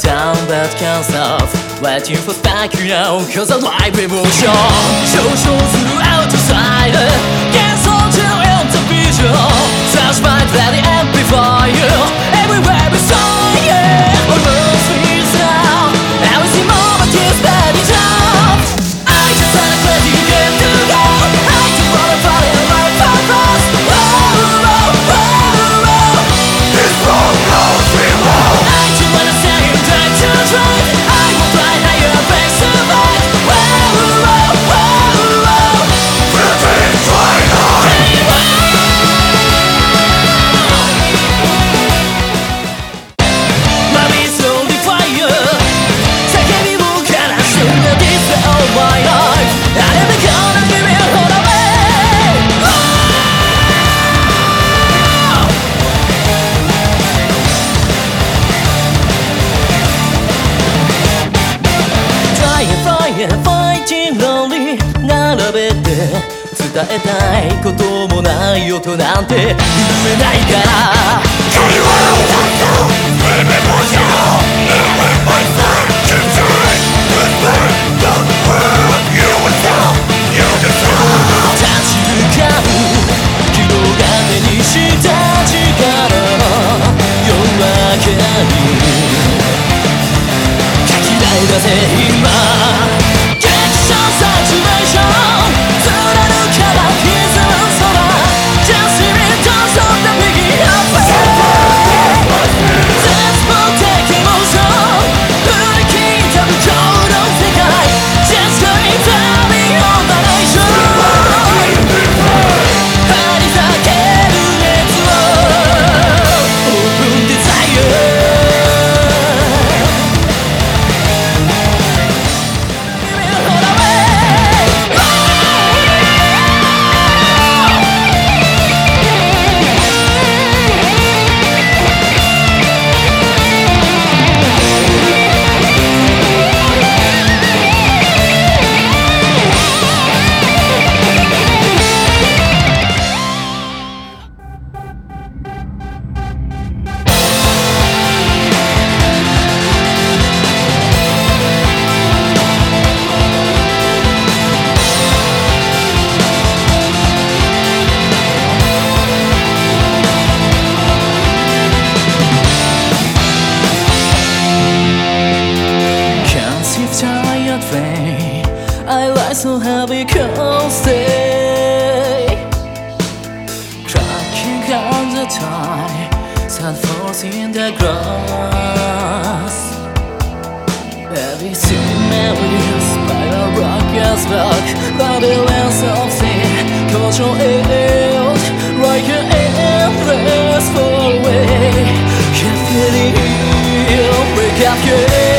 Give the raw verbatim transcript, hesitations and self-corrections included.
down but can't stop Waiting for spark now cause I like emotion 上昇するアウトサイド幻想中 in the vision Touch my body amplify you Everywhere beside you Almost feels now Every moment is ready jump I just wanna crazy get to go I just wanna fall in love for fast Whoa, whoa, whoa, whoa This road goes real I just wanna say you time to drive I will fly higher and survive Whoa, whoa, whoa, whoa We're being tried hard Mommy is only fire 叫びを枯らしてる This is all my life I never gonna give it all away Fire, fire, fighting lonely 並べて伝えたいこともない音なんて言えないから Tell you what I want to Let me push you Let me my friend Keep trying This way Don't worry You will fall You deserve 立ち向かう希望が手にした力夜明けにかき鳴いだぜ今激症サチュレーション貫かば歪む空 Just see me dance on the biggie up Let's protect emotion 振り切った向こうの世界 Just going far beyond the nation 張り裂ける熱を Open desire Tired rain I lie so heavy can't stay Cracking on the time Sun falls in the grass Everything memories by the rock as rock Labyrinths of sin Controlled Like an endless fall away Can't feel it Break up your